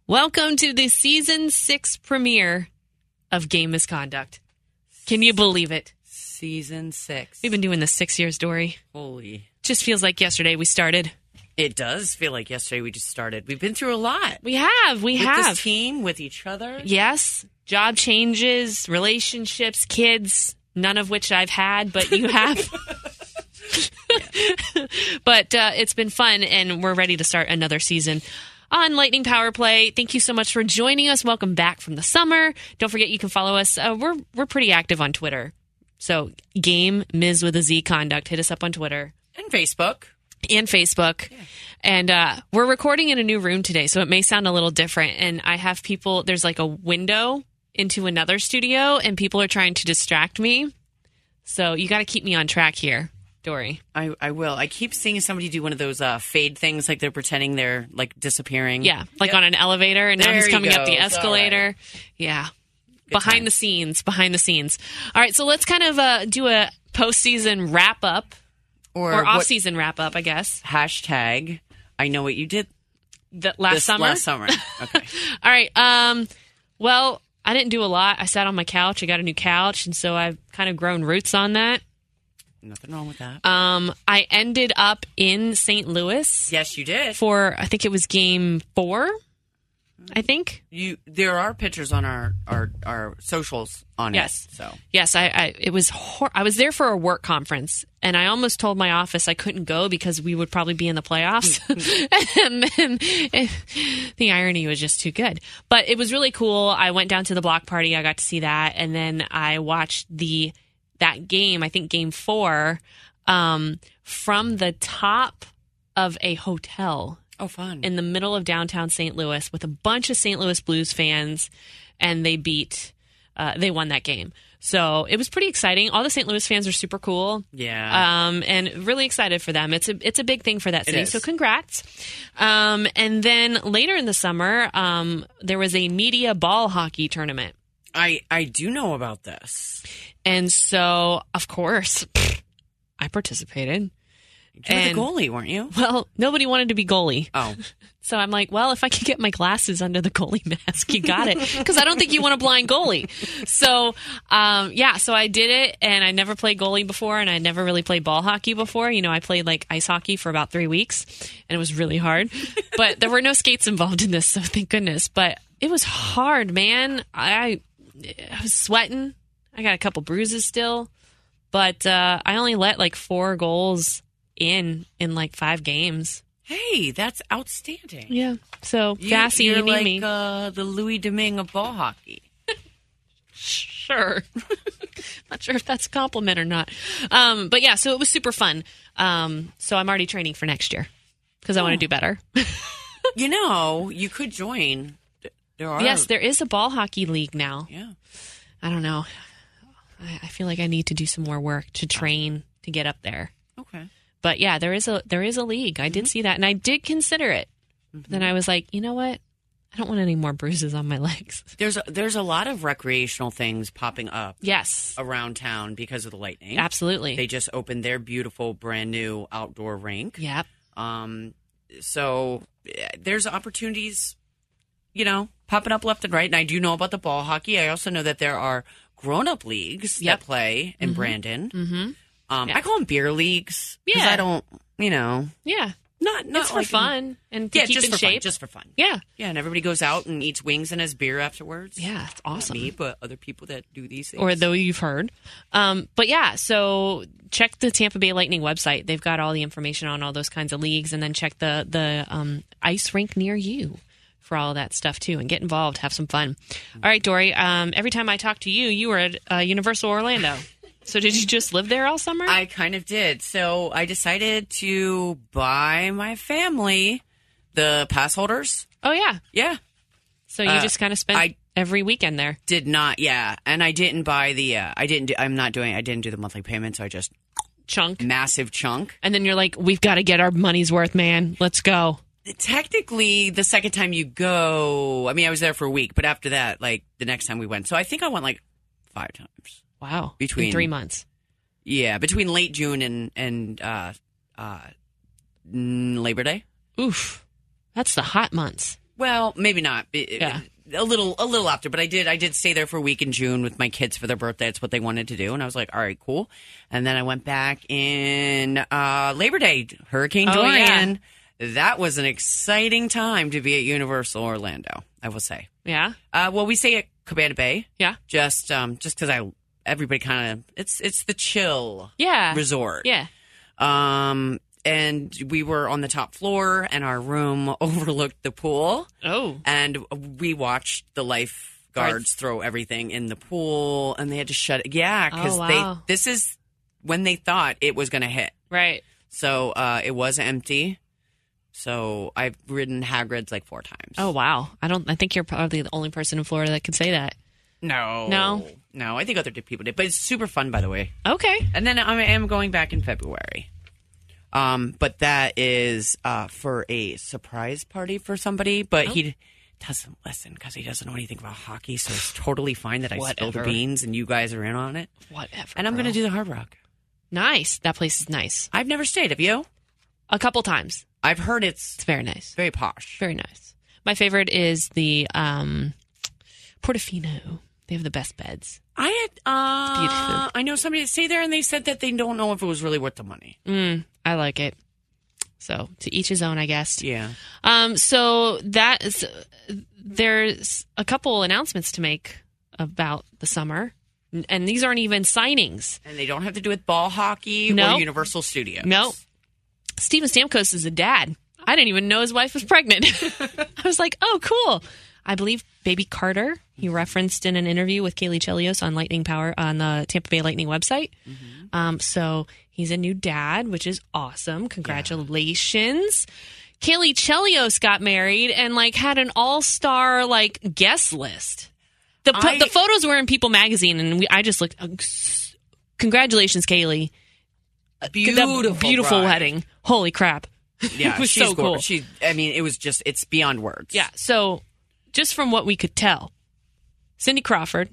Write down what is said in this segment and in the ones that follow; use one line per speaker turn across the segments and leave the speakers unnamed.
Welcome to the season 6 premiere of Game Misconduct. Can you believe it?
Season 6.
We've been doing this 6 years, Dory.
Holy.
Just feels like yesterday we started.
It does feel like yesterday we just started. We've been through a lot.
We have.
With this team, with each other.
Yes. Job changes, relationships, kids, none of which I've had, but you have. But it's been fun, and we're ready to start another season on Lightning Power Play. Thank you so much for joining us. Welcome back from the summer. Don't forget you can follow us. We're pretty active on Twitter. So Game Ms. with a Z Conduct. Hit us up on Twitter.
And Facebook.
Yeah. And we're recording in a new room today, so it may sound a little different. And I have people, there's like a window into another studio, and people are trying to distract me. So you got to keep me on track here, Dory.
I will. I keep seeing somebody do one of those fade things, like they're pretending they're like disappearing.
Yeah, like on an elevator, and now
There
he's
you
coming
go.
up the escalator.
Right.
Yeah.
Good
Behind
times.
the scenes. All right, so let's kind of do a postseason wrap-up, or off-season wrap-up, I guess.
Hashtag, I know what you did
Last summer?
Last summer. Okay.
All right, well, I didn't do a lot. I sat on my couch. I got a new couch, and so I've kind of grown roots on that.
Nothing wrong with that.
I ended up in St. Louis.
Yes, you did.
For, I think it was game 4, I think.
There are pictures on our socials on
Yes.
it. So
Yes, I was there for a work conference, and I almost told my office I couldn't go because we would probably be in the playoffs. and the irony was just too good. But it was really cool. I went down to the block party. I got to see that, and then I watched that game, I think game 4, from the top of a hotel.
Oh, fun.
In the middle of downtown St. Louis with a bunch of St. Louis Blues fans, and they won that game. So it was pretty exciting. All the St. Louis fans are super cool.
Yeah.
And really excited for them. It's a big thing for that city.
is.
So congrats. And then later in the summer, there was a media ball hockey tournament.
I do know about this.
And so, of course, I participated.
You were the goalie, weren't you?
Well, nobody wanted to be goalie.
Oh.
So I'm like, well, if I can get my glasses under the goalie mask, you got it. Because I don't think you want a blind goalie. So, so I did it, and I never played goalie before, and I never really played ball hockey before. You know, I played like ice hockey for about 3 weeks, and it was really hard. But there were no skates involved in this, so thank goodness. But it was hard, man. I was sweating. I got a couple bruises still. But I only let like 4 goals in like 5 games.
Hey, that's outstanding.
Yeah. So, Gassy,
you're
you need
like
me.
the Louis Domingue of ball hockey.
Sure. Not sure if that's a compliment or not. But yeah, so it was super fun. So I'm already training for next year because I want to do better.
You could join.
Yes, there is a ball hockey league now.
Yeah.
I don't know. I feel like I need to do some more work to train to get up there.
Okay.
But yeah, there is a league. I did see that, and I did consider it. Mm-hmm. Then I was like, you know what? I don't want any more bruises on my legs.
There's a lot of recreational things popping up.
Yes.
Around town because of the Lightning.
Absolutely.
They just opened their beautiful brand new outdoor rink.
Yep.
So there's opportunities, popping up left and right. And I do know about the ball hockey. I also know that there are grown-up leagues that play in Brandon. Mm-hmm. I call them beer leagues.
Yeah.
I don't,
Yeah.
Not
it's for
like
fun and to keep
just
in
for
shape.
Fun, just for fun.
Yeah.
Yeah, and everybody goes out and eats wings and has beer afterwards.
Yeah, it's awesome.
Not me, but other people that do these things.
Or though you've heard. But yeah, so check the Tampa Bay Lightning website. They've got all the information on all those kinds of leagues, and then check the ice rink near you for all of that stuff too, and get involved, have some fun. All right, Dory, every time I talk to you, you were at Universal Orlando. So did you just live there all summer?
I kind of did. So I decided to buy my family the pass holders.
Oh, yeah.
Yeah.
So you just kind of spent every weekend there.
Did not, yeah. And I didn't buy the, I didn't do the monthly payment, so I just...
Chunk.
Massive chunk.
And then you're like, we've got to get our money's worth, man. Let's go.
Technically, the second time you go, I mean, I was there for a week, but after that, like, the next time we went. So I think I went like 5 times.
Wow.
Between
in 3 months.
Yeah, between late June and Labor Day.
Oof. That's the hot months.
Well, maybe not.
Yeah.
A little after, but I did stay there for a week in June with my kids for their birthday. It's what they wanted to do, and I was like, all right, cool. And then I went back in Labor Day, Hurricane Dorian. Yeah. That was an exciting time to be at Universal Orlando, I will say.
Yeah.
Well, we stay at Cabana Bay.
Yeah.
Just because everybody kind of it's the chill.
Yeah.
Resort.
Yeah.
And we were on the top floor, and our room overlooked the pool.
Oh.
And we watched the lifeguards throw everything in the pool, and they had to shut it. Yeah, because this is when they thought it was going to hit.
Right.
So it was empty. So I've ridden Hagrid's like 4 times.
Oh, wow. I think you're probably the only person in Florida that could say that.
No. I think other people did. But it's super fun, by the way.
Okay.
And then I am going back in February. But that is for a surprise party for somebody. But he doesn't listen because he doesn't know anything about hockey. So it's totally fine that I spilled the beans and you guys are in on it.
Whatever.
And I'm going to do the Hard Rock.
Nice. That place is nice.
I've never stayed. Have you?
A couple times.
I've heard it's
very nice.
Very posh.
Very nice. My favorite is the Portofino. They have the best beds.
Beautiful. I know somebody that stayed there and they said that they don't know if it was really worth the money.
I like it. So to each his own, I guess.
Yeah.
So there's a couple announcements to make about the summer, and these aren't even signings.
And they don't have to do with ball hockey or Universal Studios.
No. Steven Stamkos is a dad. I didn't even know his wife was pregnant. I was like, oh, cool. I believe baby Carter, he referenced in an interview with Kaylee Chelios on Lightning Power on the Tampa Bay Lightning website. Mm-hmm. So he's a new dad, which is awesome. Congratulations. Yeah. Kaylee Chelios got married and had an all-star guest list. The photos were in People magazine, and I just looked. Congratulations, Kaylee. Beautiful wedding. Holy crap.
Yeah,
it was
she's
so cool.
It was just, it's beyond words.
Yeah, so just from what we could tell, Cindy Crawford,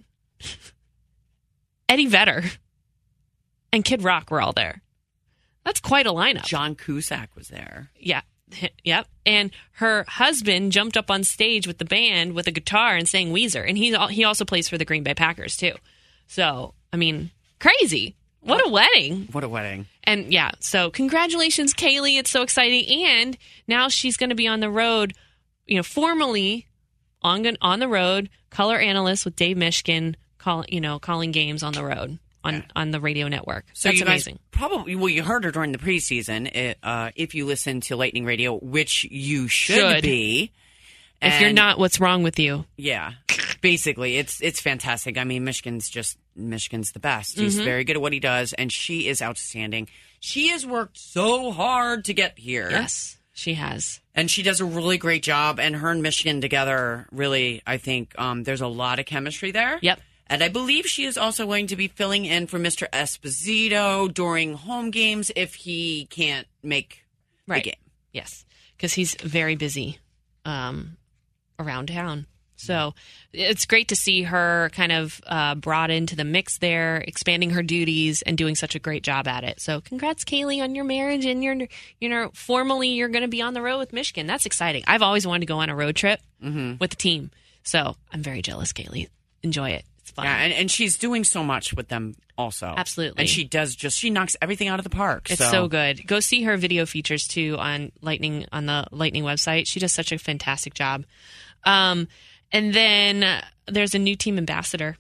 Eddie Vedder, and Kid Rock were all there. That's quite a lineup.
John Cusack was there.
Yeah. Yep. And her husband jumped up on stage with the band with a guitar and sang Weezer. And he also plays for the Green Bay Packers, too. So, crazy. What a wedding.
What a wedding.
And yeah, so congratulations, Kaylee. It's so exciting. And now she's going to be on the road, formally on the road, color analyst with Dave Mishkin, calling games on the road on the radio network. So that's amazing.
Probably, you heard her during the preseason. If you listen to Lightning Radio, which you should be.
If you're not, what's wrong with you?
Yeah. Basically, it's fantastic. Michigan's the best. He's very good at what he does, and she is outstanding. She has worked so hard to get here.
Yes, she has.
And she does a really great job, and her and Michigan together, really, I think there's a lot of chemistry there.
Yep.
And I believe she is also going to be filling in for Mr. Esposito during home games if he can't make the game.
Yes, because he's very busy around town. So it's great to see her kind of brought into the mix there, expanding her duties and doing such a great job at it. So congrats, Kaylee, on your marriage, and formally you're going to be on the road with Michigan. That's exciting. I've always wanted to go on a road trip with the team. So I'm very jealous, Kaylee. Enjoy it. It's fun.
Yeah, and she's doing so much with them also.
Absolutely.
And she knocks everything out of the park.
It's so good. Go see her video features too on the Lightning website. She does such a fantastic job. And then there's a new team ambassador.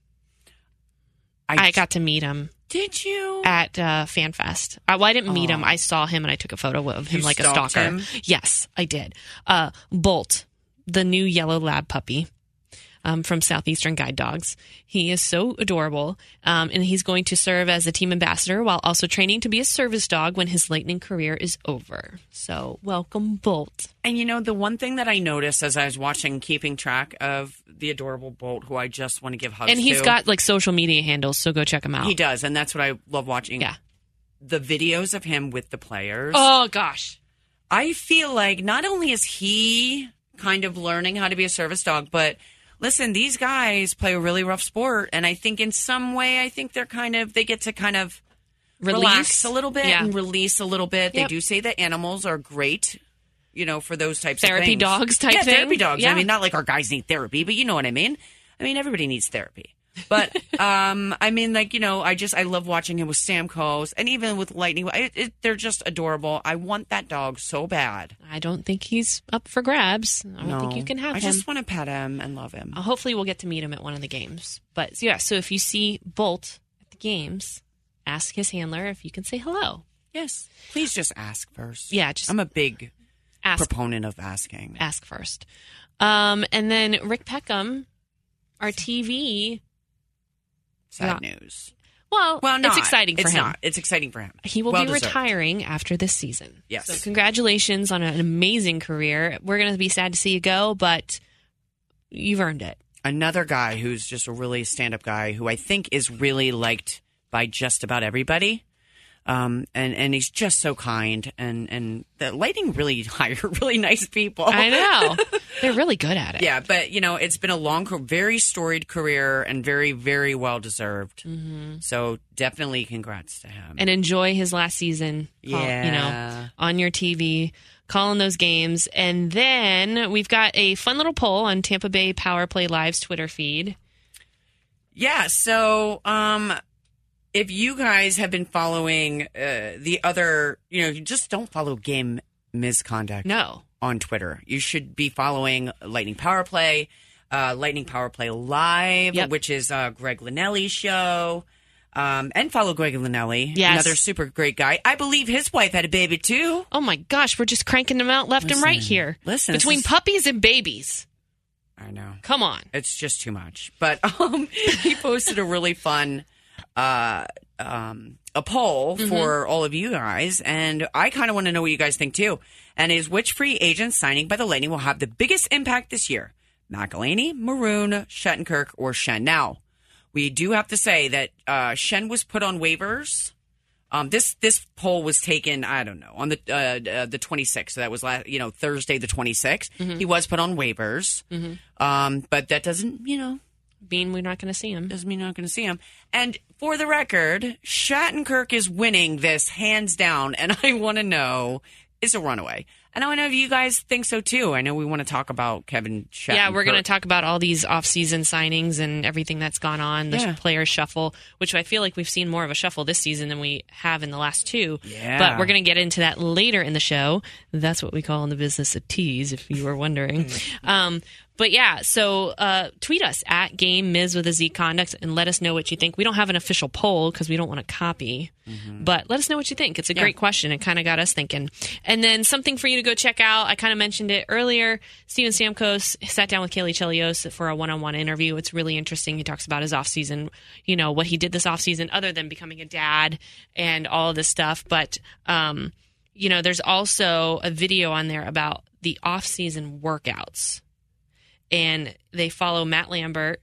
I got to meet him.
Did you?
At FanFest. I didn't meet him. I saw him and I took a photo of him like a stalker.
Him?
Yes, I did. Bolt, the new yellow lab puppy from Southeastern Guide Dogs. He is so adorable, and he's going to serve as a team ambassador while also training to be a service dog when his Lightning career is over. So welcome, Bolt.
And the one thing that I noticed as I was keeping track of the adorable Bolt, who I just want to give hugs to.
And he's got social media handles, so go check him out.
He does, and that's what I love watching.
Yeah.
The videos of him with the players.
Oh, gosh.
I feel like not only is he kind of learning how to be a service dog, but listen, these guys play a really rough sport, and I think in some way, they get to kind of relax a little bit and release a little bit. Yep. They do say that animals are great, for those types
therapy
of things.
dogs type thing.
Therapy dogs.
Yeah.
I mean, not like our guys need therapy, but you know what I mean. I mean, everybody needs therapy. But I mean, I love watching him with Stamkos and even with Lightning. They're just adorable. I want that dog so bad.
I don't think he's up for grabs. I don't think you can have him.
I just want to pet him and love him.
Hopefully we'll get to meet him at one of the games. But yeah, so if you see Bolt at the games, ask his handler if you can say hello.
Yes. Please just ask first.
Yeah,
I'm a big proponent of asking.
Ask first. And then Rick Peckham, our TV...
Sad news.
Well, it's exciting for him.
Not. It's exciting for him.
He will be retiring after this season.
Yes.
So congratulations on an amazing career. We're going to be sad to see you go, but you've earned it.
Another guy who's just a really stand-up guy who I think is really liked by just about everybody. And he's just so kind, and the Lightning really hire really nice people.
I know. They're really good at it.
Yeah, but, it's been a long, very storied career and very, very well-deserved. Mm-hmm. So definitely congrats to him.
And enjoy his last season, on your TV, calling those games. And then we've got a fun little poll on Tampa Bay Power Play Live's Twitter feed.
Yeah, so... if you guys have been following the other, you just don't follow game misconduct on Twitter. You should be following Lightning Power Play, Lightning Power Play Live, which is Greg Linnelli's show. And follow Greg Linnelli, another super great guy. I believe his wife had a baby, too.
Oh, my gosh. We're just cranking them out left and right here. Between puppies and babies.
I know.
Come on.
It's just too much. But he posted a really fun... a poll for all of you guys, and I kind of want to know what you guys think too. And is which free agent signing by the Lightning will have the biggest impact this year? McElhinney, Maroon, Shattenkirk, or Schenn? Now, we do have to say that Schenn was put on waivers. This poll was taken, I don't know, on the 26th. So that was Thursday the 26th. Mm-hmm. He was put on waivers, but that doesn't
mean we're not going to see him.
Doesn't mean you're not going to see him. And for the record, Shattenkirk is winning this hands down, and I want to know, is a runaway. And I want to know if you guys think so, too. I know we want to talk about Kevin Shattenkirk.
Yeah, we're going to talk about all these off-season signings and everything that's gone on, the player shuffle, which I feel like we've seen more of a shuffle this season than we have in the last two.
Yeah.
But we're going to get into that later in the show. That's what we call in the business a tease, if you were wondering. But yeah, so tweet us at Game Miz with a Z Conduct and let us know what you think. We don't have an official poll because we don't want to copy, but let us know what you think. It's a great question. It kind of got us thinking. And then something for you to go check out. I kind of mentioned it earlier. Steven Stamkos sat down with Kaylee Chelios for a one-on-one interview. It's really interesting. He talks about his offseason, what he did this offseason other than becoming a dad and all of this stuff. But, there's also a video on there about the off-season workouts. And they follow Mark Lambert,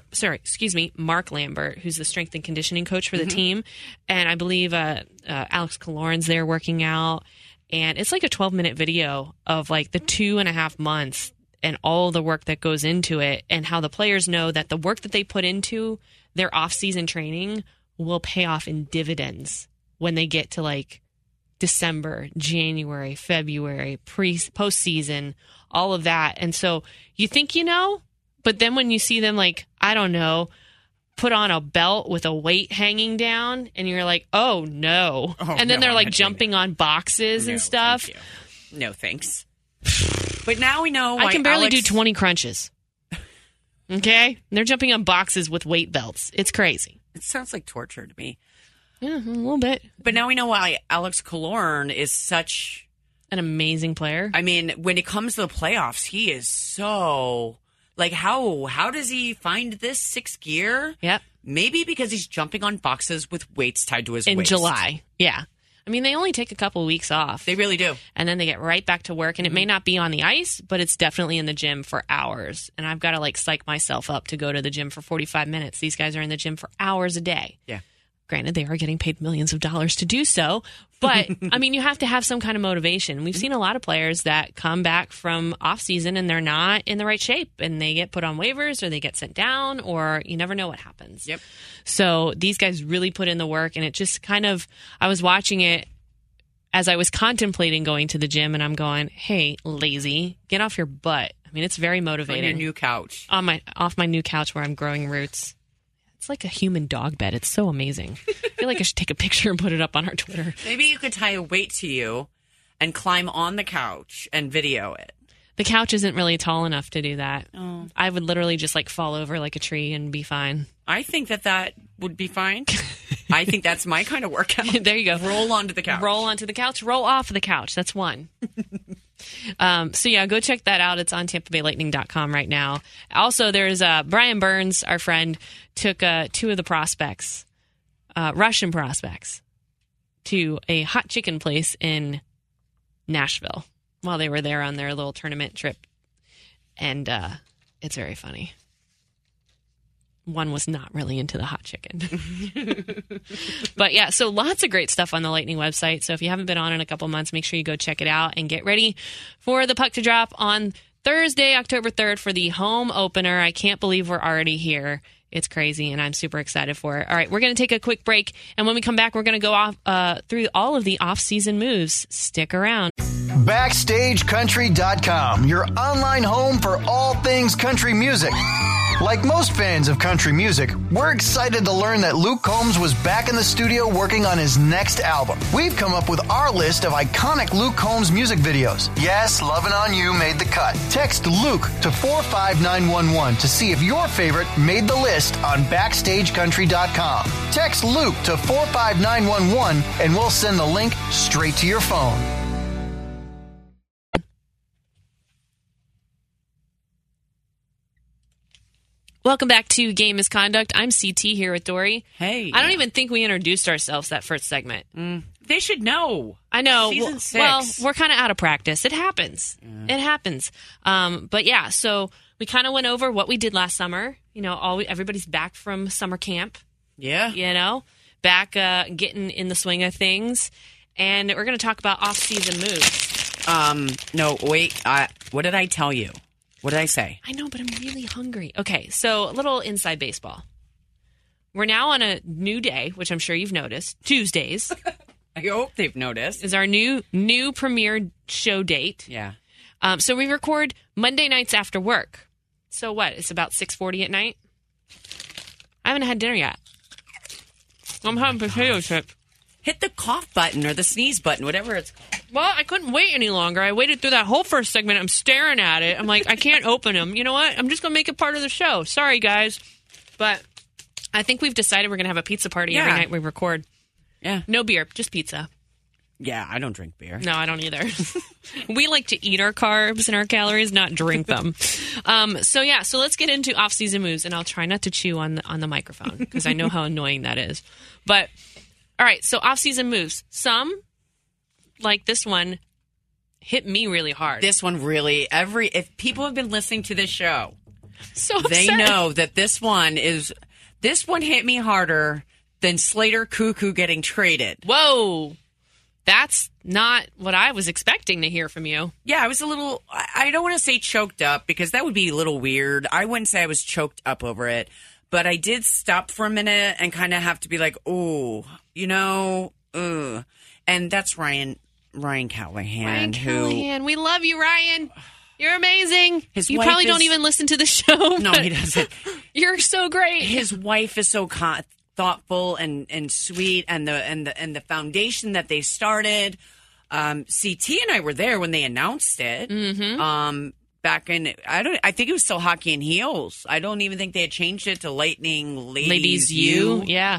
who's the strength and conditioning coach for the team. And I believe Alex Killorn's there working out. And it's like a 12-minute video of like the 2.5 months and all the work that goes into it and how the players know that the work that they put into their off-season training will pay off in dividends when they get to like December, January, February, postseason, all of that. And so you think but then when you see them put on a belt with a weight hanging down and you're like, oh no. And then they're like jumping on boxes and stuff.
No, thanks. But now we know why
I can barely do 20 crunches. Okay? They're jumping on boxes with weight belts. It's crazy.
It sounds like torture to me.
Yeah, a little bit.
But now we know why Alex Killorn is such
an amazing player.
I mean, when it comes to the playoffs, he is so how does he find this sixth gear?
Yep.
Maybe because he's jumping on boxes with weights tied to his waist.
In July. Yeah. I mean, they only take a couple of weeks off.
They really do.
And then they get right back to work. And it may not be on the ice, but it's definitely in the gym for hours. And I've got to psych myself up to go to the gym for 45 minutes. These guys are in the gym for hours a day.
Yeah.
Granted, they are getting paid millions of dollars to do so. But, I mean, you have to have some kind of motivation. We've seen a lot of players that come back from off-season and they're not in the right shape. And they get put on waivers or they get sent down or you never know what happens.
Yep.
So these guys really put in the work. And it just kind of, I was watching it as I was contemplating going to the gym, and I'm going, hey, lazy, get off your butt. I mean, it's very motivating.
On your new couch.
Off my new couch where I'm growing roots. It's like a human dog bed. It's so amazing. I feel like I should take a picture and put it up on our Twitter.
Maybe you could tie a weight to you and climb on the couch and video it.
The couch isn't really tall enough to do that.
Oh.
I would literally just like fall over like a tree and be fine.
I think that would be fine. I think that's my kind of workout.
There you go.
Roll onto the couch.
Roll onto the couch. Roll off the couch. That's one. So yeah, go check that out. It's on TampaBayLightning.com right now. Also, there's Brian Burns, our friend, took 2 of the prospects, Russian prospects, to a hot chicken place in Nashville while they were there on their little tournament trip. And it's very funny. One was not really into the hot chicken. But yeah, so lots of great stuff on the Lightning website. So if you haven't been on in a couple months, make sure you go check it out and get ready for the puck to drop on Thursday, October 3rd for the home opener. I can't believe we're already here. It's crazy, and I'm super excited for it. All right, we're going to take a quick break, and when we come back, we're going to go off through all of the off-season moves. Stick around.
BackstageCountry.com, your online home for all things country music. Like most fans of country music, we're excited to learn that Luke Combs was back in the studio working on his next album. We've come up with our list of iconic Luke Combs music videos. Yes, Lovin' On You made the cut. Text Luke to 45911 to see if your favorite made the list on BackstageCountry.com. Text Luke to 45911 and we'll send the link straight to your phone.
Welcome back to Game Misconduct. I'm CT here with Dory.
Hey.
I don't even think we introduced ourselves that first segment.
They should know.
I know.
Season 6.
Well, we're kind of out of practice. It happens. It happens. But yeah, so we kind of went over what we did last summer. You know, everybody's back from summer camp.
Yeah.
You know, back getting in the swing of things. And we're going to talk about off-season moves.
No, wait. What did I tell you? What did I say?
I know, but I'm really hungry. Okay, so a little inside baseball. We're now on a new day, which I'm sure you've noticed. Tuesdays
I hope they've noticed.
is our new premiere show date.
Yeah.
So we record Monday nights after work. So what? It's about 6:40 at night. I haven't had dinner yet. I'm having potato chips.
Hit the cough button or the sneeze button, whatever it's called.
Well, I couldn't wait any longer. I waited through that whole first segment. I'm staring at it. I'm like, I can't open them. You know what? I'm just going to make it part of the show. Sorry, guys. But I think we've decided we're going to have a pizza party every night we record.
Yeah.
No beer, just pizza.
Yeah, I don't drink beer.
No, I don't either. We like to eat our carbs and our calories, not drink them. So let's get into off-season moves, and I'll try not to chew on the microphone because I know how annoying that is. But, all right, so off-season moves. Some, like this one, hit me really hard.
This one really, if people have been listening to this show,
so
they
upset.
know that this one hit me harder than Slater Cuckoo getting traded.
Whoa. That's not what I was expecting to hear from you.
Yeah, I was a little, I don't want to say choked up because that would be a little weird. I wouldn't say I was choked up over it, but I did stop for a minute and kind of have to be like, oh, you know, ugh. And that's Ryan Callahan.
Callahan. We love you, Ryan. You're amazing. You
wife
probably don't even listen to the show.
No, he doesn't.
You're so great.
His wife is so thoughtful and sweet, and the foundation that they started. CT and I were there when they announced it. Mm-hmm. Back in, I think it was still Hockey and Heels. I don't even think they had changed it to Lightning Ladies U.
Yeah.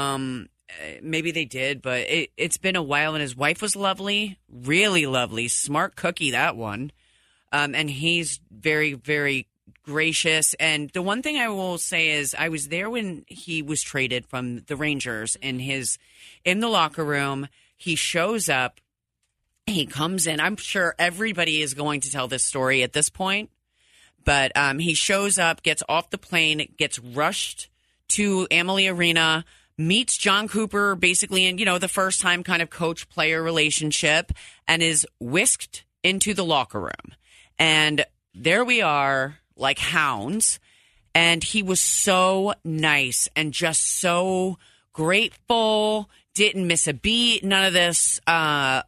Maybe they did, but it's been a while. And his wife was lovely, really lovely, smart cookie, that one. And he's very, very gracious. And the one thing I will say is I was there when he was traded from the Rangers in the locker room. He shows up. He comes in. I'm sure everybody is going to tell this story at this point. But he shows up, gets off the plane, gets rushed to Amalie Arena, meets John Cooper basically in, the first time kind of coach-player relationship, and is whisked into the locker room. And there we are, like hounds. And he was so nice and just so grateful, didn't miss a beat. None of this. Yeah,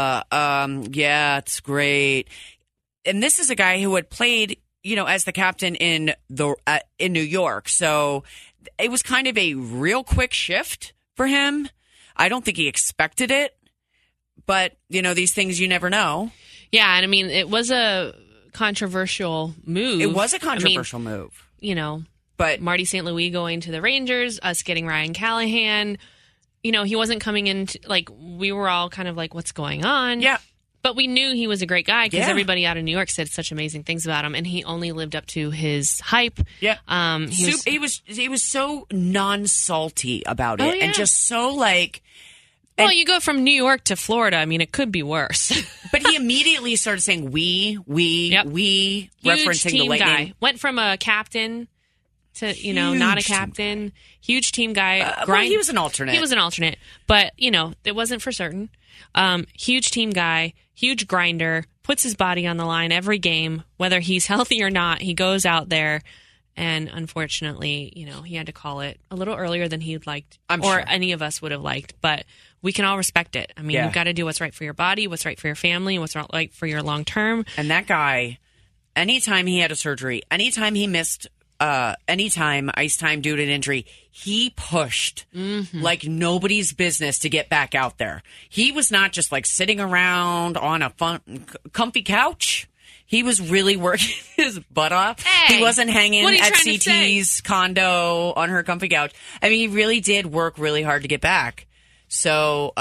it's great. And this is a guy who had played, as the captain in New York. So it was kind of a real quick shift for him. I don't think he expected it, but these things you never know.
Yeah, and I mean, it was a controversial move.
It was a controversial move.
But Marty St. Louis going to the Rangers, us getting Ryan Callahan. He wasn't coming in, we were all kind of like, what's going on?
Yeah.
But we knew he was a great guy because everybody out of New York said such amazing things about him, and he only lived up to his hype.
Yeah. He was so non-salty about it, and just so like.
Well, you go from New York to Florida. I mean, it could be worse.
But he immediately started saying we,
Huge
referencing
team
the Lightning.
Guy. Went from a captain to, not a captain. Huge team guy.
Well, he was an alternate.
He was an alternate. But, it wasn't for certain. Huge team guy, huge grinder, puts his body on the line every game, whether he's healthy or not. He goes out there. And unfortunately, he had to call it a little earlier than he'd liked, or any of us would have liked. But we can all respect it. I mean, you've got to do what's right for your body, what's right for your family, what's right for your long term.
And that guy, anytime he had a surgery, anytime he missed anytime ice time due to an injury, he pushed like nobody's business to get back out there. He was not just like sitting around on a comfy couch. He was really working his butt off.
Hey,
he wasn't hanging at
CT's
CT's condo on her comfy couch. I mean, he really did work really hard to get back. So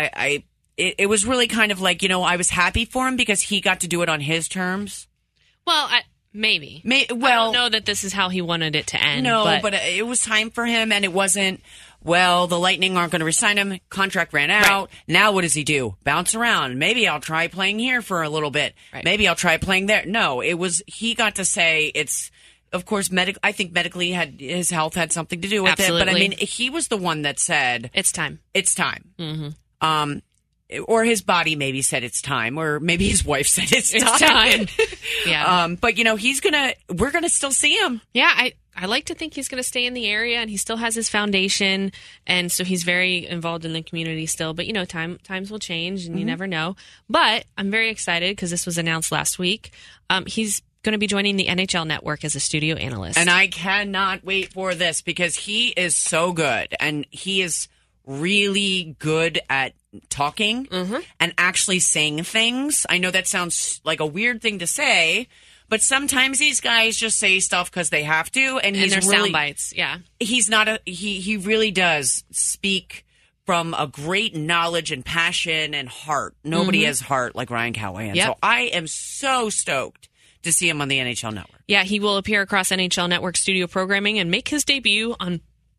it was really kind of like, I was happy for him because he got to do it on his terms.
Well, maybe. I don't know that this is how he wanted it to end.
No, but it was time for him, and it wasn't, well, the Lightning aren't going to resign him. Contract ran out. Right. Now what does he do? Bounce around. Maybe I'll try playing here for a little bit. Right. Maybe I'll try playing there. No, he got to say it's, of course, I think medically his health had something to do with it. But I mean, he was the one that said,
it's time.
It's time. Mm-hmm. Or his body maybe said it's time, or maybe his wife said it's time. Yeah. But we're gonna still see him.
Yeah, I like to think he's gonna stay in the area, and he still has his foundation, and so he's very involved in the community still. But times will change, and you never know. But I'm very excited because this was announced last week. He's going to be joining the NHL Network as a studio analyst,
and I cannot wait for this because he is so good, and he is really good at talking and actually saying things. I know that sounds like a weird thing to say, but sometimes these guys just say stuff because they have to, and
they're sound bites. Yeah,
he's not he really does speak from a great knowledge and passion and heart. Nobody has heart like Ryan Callahan. Yep. So I am so stoked to see him on the NHL Network.
Yeah, he will appear across NHL Network studio programming and make his debut on,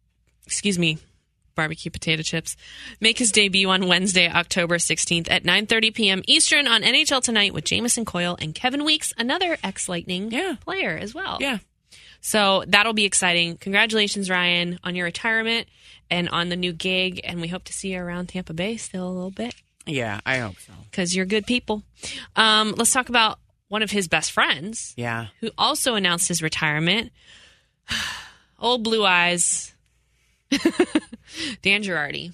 barbecue potato chips. Make his debut on Wednesday, October 16th at 9:30 p.m. Eastern on NHL Tonight with Jamison Coyle and Kevin Weeks, another ex-Lightning player as well.
Yeah.
So that'll be exciting. Congratulations, Ryan, on your retirement and on the new gig, and we hope to see you around Tampa Bay still a little bit.
Yeah, I hope so.
Because you're good people. Let's talk about one of his best friends.
Yeah. Who
also announced his retirement. Old Blue Eyes. Dan Girardi.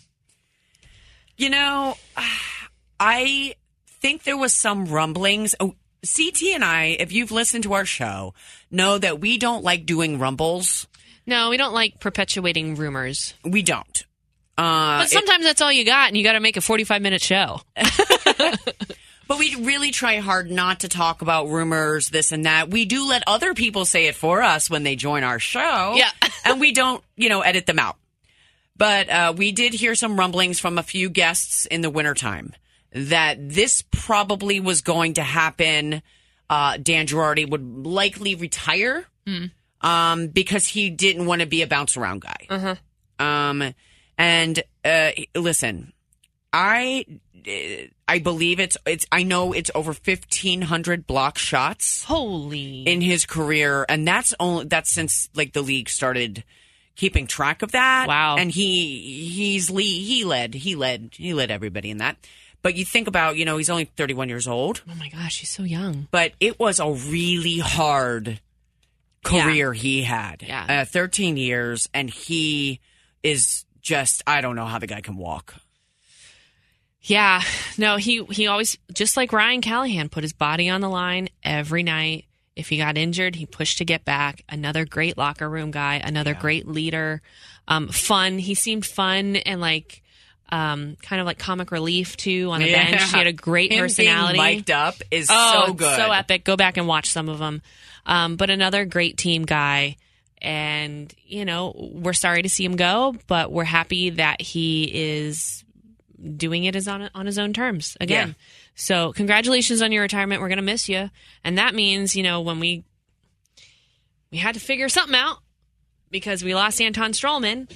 I think there was some rumblings. Oh, CT and I, if you've listened to our show, know that we don't like doing rumbles.
No, we don't like perpetuating rumors.
We don't.
But sometimes that's all you got, and you got to make a 45-minute show.
But we really try hard not to talk about rumors, this and that. We do let other people say it for us when they join our show.
Yeah.
And we don't, edit them out. But we did hear some rumblings from a few guests in the wintertime that this probably was going to happen. Dan Girardi would likely retire because he didn't want to be a bounce-around guy. And listen, I believe it's I know it's over 1,500 block shots.
Holy.
In his career, and that's since the league started keeping track of that.
Wow.
And he led everybody in that. But you think about, he's only 31 years old.
Oh my gosh, he's so young.
But it was a really hard career he had.
Yeah.
13 years, and he is just, I don't know how the guy can walk.
Yeah. No, he always, just like Ryan Callahan, put his body on the line every night. If he got injured, he pushed to get back. Another great locker room guy, another great leader. Fun. He seemed fun and like kind of like comic relief too on the bench. He had a great personality.
Being mic'd up is so good.
So epic. Go back and watch some of them. But another great team guy. And, you know, we're sorry to see him go, but we're happy that he is doing it on his own terms again. Yeah. So congratulations on your retirement. We're going to miss you. And that means, you know, when we had to figure something out because we lost Anton Strollman.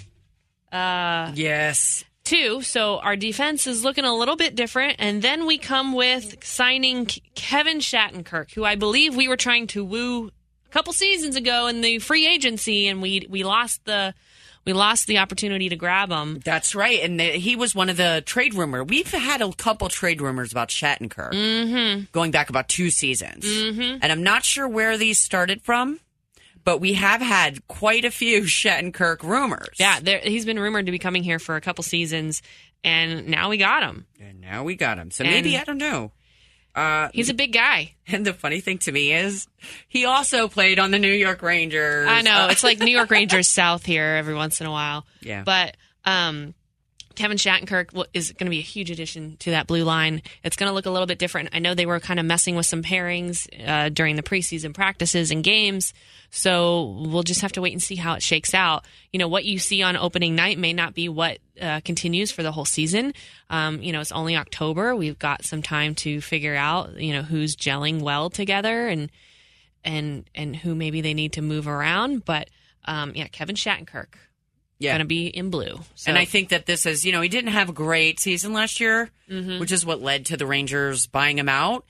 Yes.
Too. So our defense is looking a little bit different. And then we come with signing Kevin Shattenkirk, who I believe we were trying to woo a couple seasons ago in the free agency, and we lost the opportunity to grab him.
That's right. And he was one of the trade rumors. We've had a couple trade rumors about Shattenkirk going back about 2 seasons. And I'm not sure where these started from, but we have had quite a few Shattenkirk rumors.
Yeah, he's been rumored to be coming here for a couple seasons, and now we got him.
So maybe, I don't know.
He's a big guy.
And the funny thing to me is he also played on the New York Rangers.
I know. It's like New York Rangers South here every once in a while.
Yeah.
But Kevin Shattenkirk is going to be a huge addition to that blue line. It's going to look a little bit different. I know they were kind of messing with some pairings during the preseason practices and games. So we'll just have to wait and see how it shakes out. You know, what you see on opening night may not be what continues for the whole season. You know, it's only October. We've got some time to figure out, you know, who's gelling well together and who maybe they need to move around. But Kevin Shattenkirk. Going to be in blue. So.
And I think that this is, you know, he didn't have a great season last year, which is what led to the Rangers buying him out.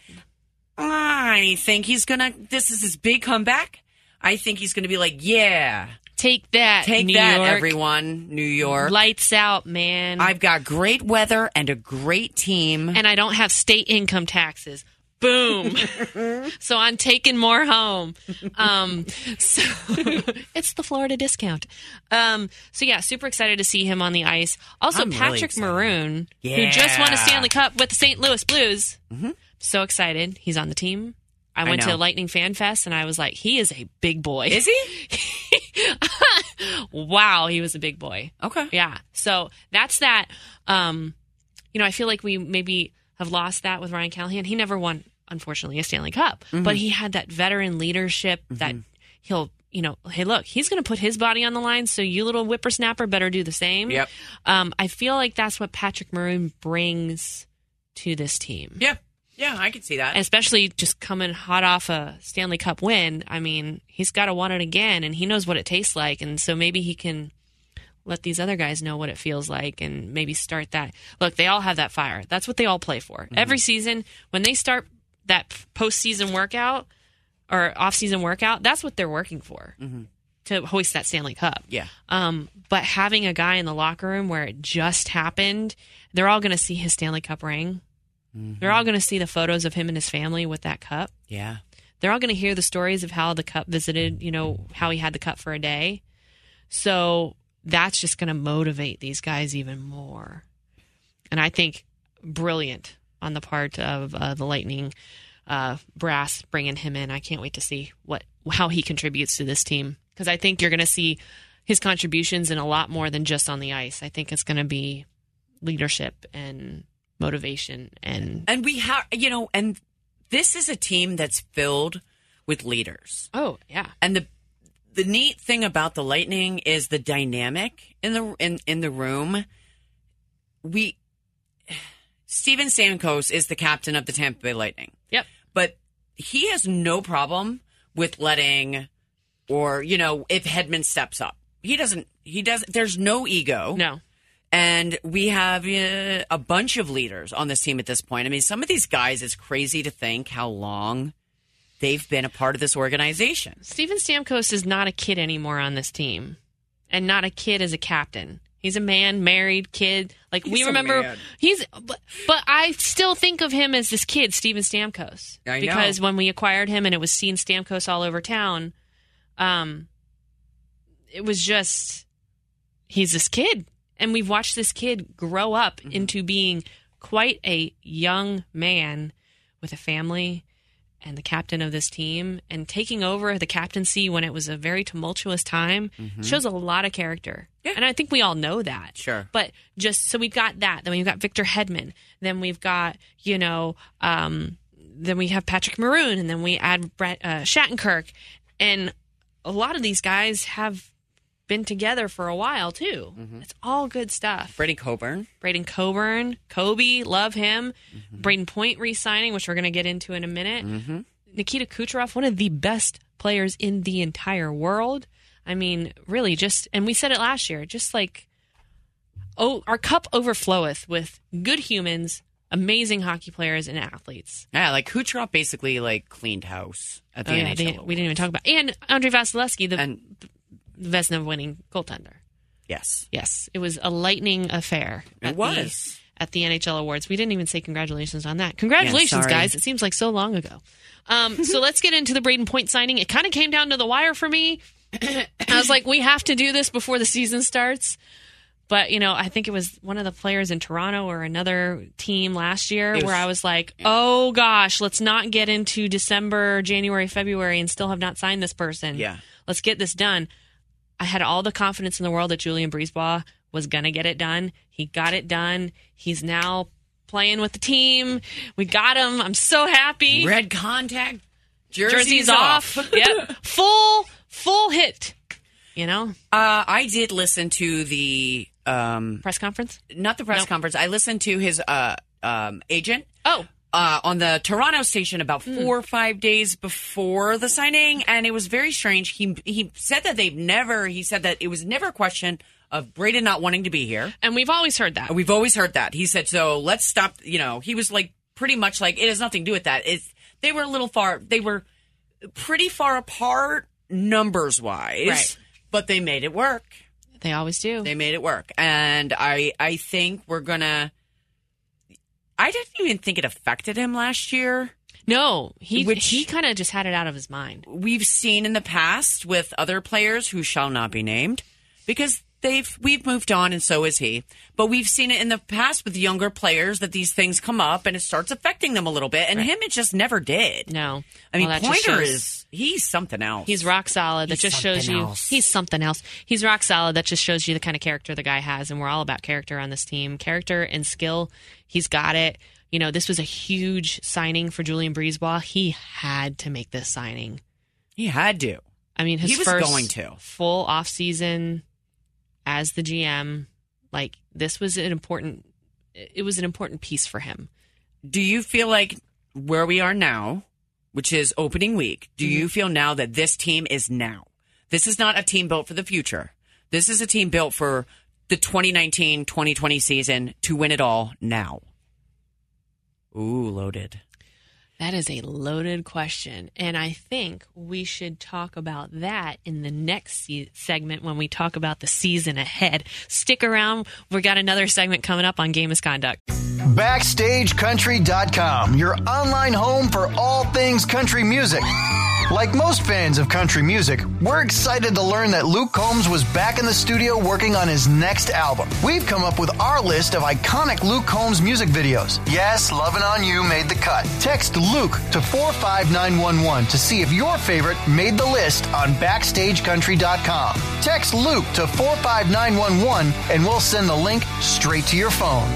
I think this is his big comeback. I think he's going to be like, yeah.
Take that, New York.
Everyone, New York.
Lights out, man.
I've got great weather and a great team.
And I don't have state income taxes. Boom. So I'm taking more home. So it's the Florida discount. Super excited to see him on the ice. Also,
I'm
Patrick
really
Maroon, who just won a Stanley Cup with the St. Louis Blues. So excited. He's on the team. I went to Lightning Fan Fest, and I was like, he is a big boy.
Is he?
Wow, he was a big boy.
Okay.
Yeah. So that's that. You know, I feel like we maybe have lost that with Ryan Callahan. He never won, unfortunately, a Stanley Cup. But he had that veteran leadership that he'll, you know, hey, look, he's going to put his body on the line, so you little whippersnapper better do the same.
Yep.
I feel like that's what Patrick Maroon brings to this team.
Yeah. Yeah, I can see that.
And especially just coming hot off a Stanley Cup win. I mean, he's got to want it again, and he knows what it tastes like. And so maybe he can let these other guys know what it feels like and maybe start that. Look, they all have that fire. That's what they all play for. Every season, when they start that postseason workout or off-season workout, that's what they're working for, to hoist that Stanley Cup.
Yeah.
But having a guy in the locker room where it just happened, they're all going to see his Stanley Cup ring. They're all going to see the photos of him and his family with that cup.
Yeah.
They're all going to hear the stories of how the cup visited, you know, how he had the cup for a day. So that's just going to motivate these guys even more. And I think brilliant on the part of the Lightning brass bringing him in. I can't wait to see how he contributes to this team, because I think you're going to see his contributions in a lot more than just on the ice. I think it's going to be leadership and motivation and
we have, you know, and this is a team that's filled with leaders.
Oh yeah.
And the neat thing about the Lightning is the dynamic in the room. Steven Stamkos is the captain of the Tampa Bay Lightning.
Yep.
But he has no problem with letting, or, you know, if Hedman steps up. He doesn't, there's no ego.
No.
And we have a bunch of leaders on this team at this point. I mean, some of these guys, it's crazy to think how long they've been a part of this organization.
Steven Stamkos is not a kid anymore on this team, and not a kid as a captain. He's a man, married, kid. Like, we remember, but I still think of him as this kid, Steven Stamkos.
I know.
Because when we acquired him and it was seeing Stamkos all over town, it was just, he's this kid. And we've watched this kid grow up into being quite a young man with a family and the captain of this team, and taking over the captaincy when it was a very tumultuous time shows a lot of character. Yeah. And I think we all know that.
Sure.
But just so we've got that. Then we've got Victor Hedman. Then we've got, then we have Patrick Maroon. And then we add Brett Shattenkirk. And a lot of these guys have been together for a while, too. It's all good stuff.
Braden Coburn,
Kobe, love him. Braden Point re-signing, which we're going to get into in a minute. Nikita Kucherov, one of the best players in the entire world. I mean, really and we said it last year, just like, our cup overfloweth with good humans, amazing hockey players and athletes.
Yeah, like Kucherov basically like cleaned house at the NHL.
We didn't even talk about. And Andrei Vasilevsky, the Vezina-winning goaltender.
Yes.
Yes. It was a lightning affair. At the NHL Awards. We didn't even say congratulations on that. Congratulations, guys. It seems like so long ago. So let's get into the Braden Point signing. It kind of came down to the wire for me. I was like, we have to do this before the season starts. But, I think it was one of the players in Toronto or another team last year where I was like, oh, gosh, let's not get into December, January, February and still have not signed this person.
Yeah.
Let's get this done. I had all the confidence in the world that Julien BriseBois was going to get it done. He got it done. He's now playing with the team. We got him. I'm so happy.
Red contact.
Jersey's off. Yep. Full hit.
I did listen to the
press conference.
Not the press conference. I listened to his agent.
Oh.
On the Toronto station about 4 or 5 days before the signing, and it was very strange. He said that he said that it was never a question of Braden not wanting to be here.
And we've always heard that.
We've always heard that. He said, so let's stop, he was like pretty much like, it has nothing to do with that. They were pretty far apart numbers wise,
right.
But they made it work.
They always do.
They made it work. And I think we're going to, I didn't even think it affected him last year.
No, he kind of just had it out of his mind.
We've seen in the past with other players who shall not be named because we've moved on and so is he. But we've seen it in the past with younger players that these things come up and it starts affecting them a little bit. And him, it just never did.
No.
I mean, Pointer he's something else.
He's rock solid. That just shows you he's something else. He's rock solid. That just shows you the kind of character the guy has. And we're all about character on this team. Character and skill. He's got it. This was a huge signing for Julien BriseBois. He had to make this signing.
He had to.
I mean, his first
going
full off season as the GM, like this was an important piece for him.
Do you feel like where we are now, which is opening week, do you feel now that this team is now? This is not a team built for the future. This is a team built for the 2019-2020 season to win it all now. Ooh, loaded.
That is a loaded question. And I think we should talk about that in the next segment when we talk about the season ahead. Stick around. We got another segment coming up on Game Misconduct.
BackstageCountry.com, your online home for all things country music. Like most fans of country music, we're excited to learn that Luke Combs was back in the studio working on his next album. We've come up with our list of iconic Luke Combs music videos. Yes, Lovin' On You made the cut. Text Luke to 45911 to see if your favorite made the list on BackstageCountry.com. Text Luke to 45911 and we'll send the link straight to your phone.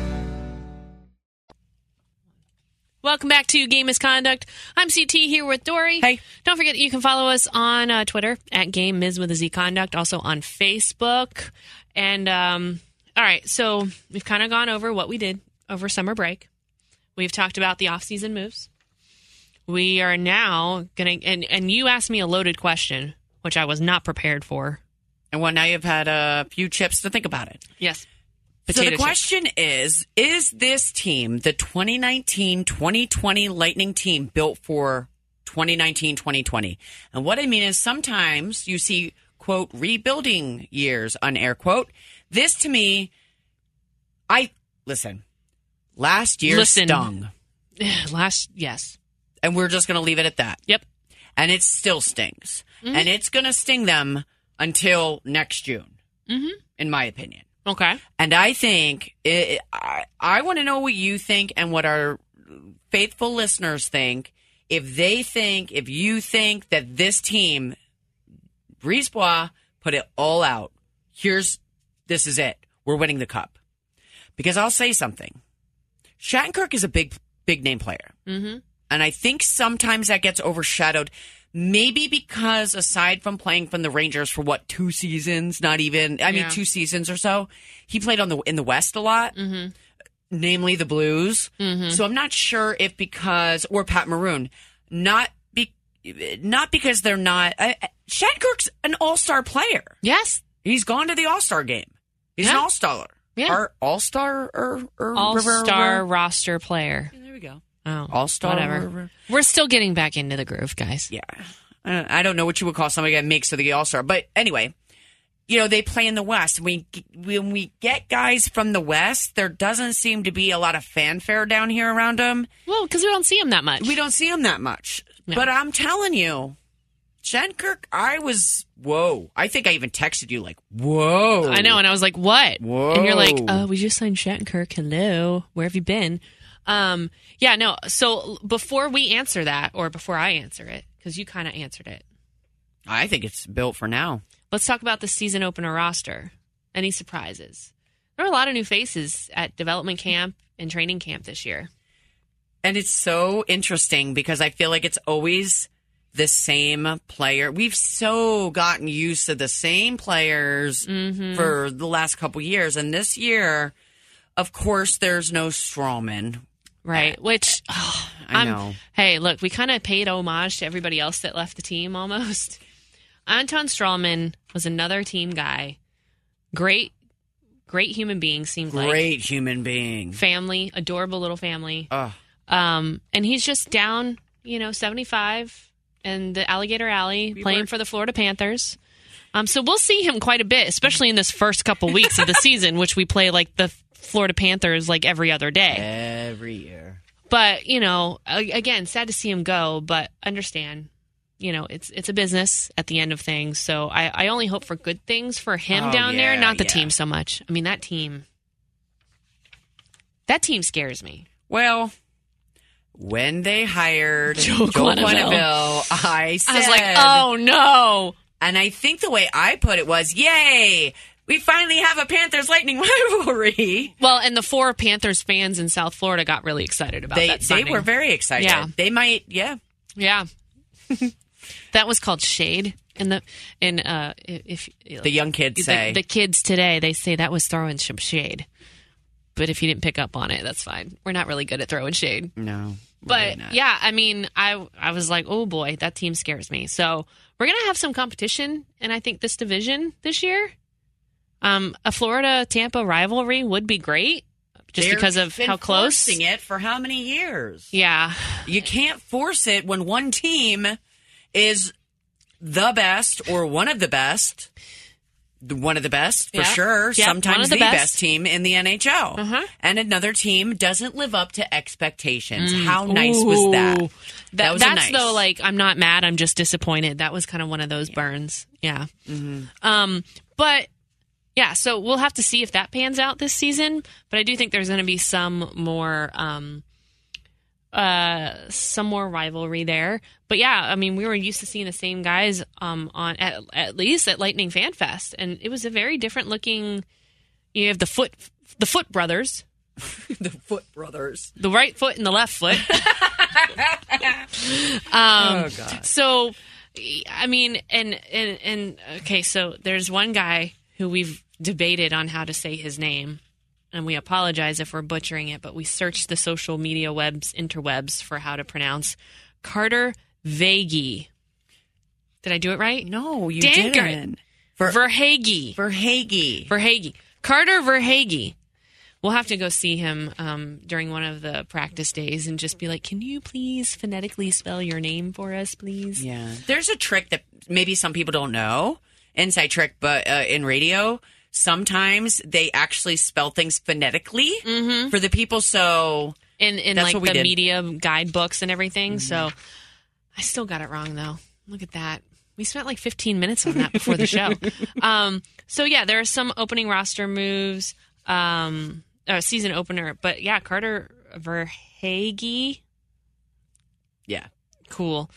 Welcome back to Game Misconduct. I'm CT here with Dory.
Hey.
Don't forget that you can follow us on Twitter at Game Miz with a Z Conduct, also on Facebook. And, all right, so we've kind of gone over what we did over summer break. We've talked about the off-season moves. We are now going to, and you asked me a loaded question, which I was not prepared for.
And well, now you've had a few chips to think about it.
Yes.
So the question is this team, the 2019-2020 Lightning team, built for 2019-2020? And what I mean is sometimes you see, quote, rebuilding years, unair quote. This to me, last year stung.
Yes.
And we're just going to leave it at that.
Yep.
And it still stings. Mm-hmm. And it's going to sting them until next June, in my opinion.
Okay.
And I think, I want to know what you think and what our faithful listeners think. If you think that this team, Brisebois, put it all out. This is it. We're winning the cup. Because I'll say something. Shattenkirk is a big name player. Mm-hmm. And I think sometimes that gets overshadowed. Maybe because aside from playing from the Rangers for 2 seasons, 2 seasons or so, he played in the West a lot, namely the Blues. Mm-hmm. So I'm not sure if or Pat Maroon, not because they're not. Shattenkirk's an all-star player.
Yes.
He's gone to the all-star game. He's an all-star.
Yeah.
Or all-star or
all-star roster player.
Yeah, there we go.
Oh,
all-star.
Whatever. We're still getting back into the groove, guys.
Yeah. I don't know what you would call somebody that makes it the all-star. But anyway, they play in the West. When we get guys from the West, there doesn't seem to be a lot of fanfare down here around them.
Well, because we don't see them that much.
We don't see them that much.
No.
But I'm telling you, Shattenkirk, whoa. I think I even texted you whoa.
I know, and I was like, what?
Whoa.
And you're like, we just signed Shattenkirk. Hello. Where have you been? Yeah, no. So before we answer that, or before I answer it, because you kind of answered it.
I think it's built for now.
Let's talk about the season opener roster. Any surprises? There are a lot of new faces at development camp and training camp this year.
And it's so interesting because I feel like it's always the same player. We've so gotten used to the same players for the last couple years. And this year, of course, there's no Strawman.
Right, which
I know.
Hey, look, we kind of paid homage to everybody else that left the team almost. Anton Strawman was another team guy. Great human being, seemed like.
Great human being.
Family, adorable little family. And he's just down, 75 in the Alligator Alley playing for the Florida Panthers. So we'll see him quite a bit, especially in this first couple weeks of the season, which we play the Florida Panthers every other day.
Every year.
But, again, sad to see him go, but understand, it's a business at the end of things. So I only hope for good things for him down there, not the team so much. I mean, that team scares me.
Well, when they hired Joe Quenneville, I was
like, oh, no.
And I think the way I put it was, yay, we finally have a Panthers-Lightning rivalry.
Well, and the 4 Panthers fans in South Florida got really excited about that signing.
They were very excited.
Yeah.
They might, yeah.
Yeah. That was called shade. If
the young kids say.
The kids today, they say that was throwing some shade. But if you didn't pick up on it, that's fine. We're not really good at throwing shade.
No.
But,
really
yeah, I mean, I was like, oh, boy, that team scares me. So we're going to have some competition in, I think, this division this year. A Florida-Tampa rivalry would be great just because of how close.
They've been forcing it for how many years?
Yeah.
You can't force it when one team is the best or one of the best. One of the best, for sure.
Yeah,
sometimes the best team in the NHL. And another team doesn't live up to expectations. How nice was that?
That's nice. Though, I'm not mad. I'm just disappointed. That was kind of one of those burns. Yeah. Mm-hmm. But, yeah, so we'll have to see if that pans out this season. But I do think there's going to be some more rivalry there. But yeah, I mean, we were used to seeing the same guys at least at Lightning Fan Fest, and it was a very different looking. You have the Foot brothers,
the Foot brothers,
the right foot and the left foot.
Oh God!
So, I mean, and okay, so there's one guy who we've debated on how to say his name. And we apologize if we're butchering it, but we searched the social media interwebs for how to pronounce Carter Verhaeghe. Did I do it right?
No, you didn't.
Verhaeghe. Carter Verhaeghe. We'll have to go see him during one of the practice days and just be like, can you please phonetically spell your name for us, please?
Yeah. There's a trick that maybe some people don't know, inside trick, but in radio, sometimes they actually spell things phonetically for the people. So
in the media guidebooks and everything. So I still got it wrong though. Look at that. We spent like 15 minutes on that before the show. So yeah, there are some opening roster moves, season opener. But yeah, Carter Verhaeghe.
Yeah.
Cool.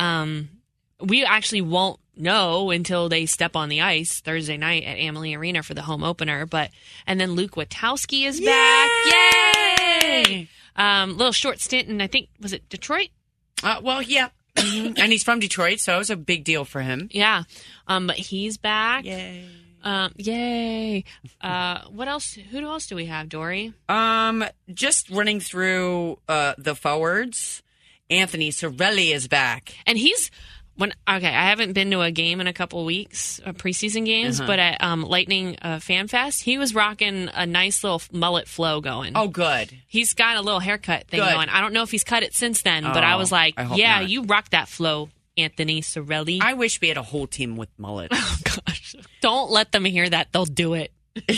We actually won't know until they step on the ice Thursday night at Amalie Arena for the home opener. And then Luke Witkowski is back. Yay! Little short stint in, I think, was it Detroit?
Well, yeah. And he's from Detroit, so it was a big deal for him.
Yeah. But he's back.
Yay.
Yay. What else? Who else do we have, Dory?
Just running through the forwards. Anthony Cirelli is back.
And I haven't been to a game in a couple of weeks, preseason games, but at Lightning Fan Fest, he was rocking a nice little mullet flow going.
Oh, good.
He's got a little haircut thing going. I don't know if he's cut it since then, but I was like, yeah, not. You rock that flow, Anthony Cirelli.
I wish we had a whole team with mullets.
Oh, gosh. Don't let them hear that. They'll do it.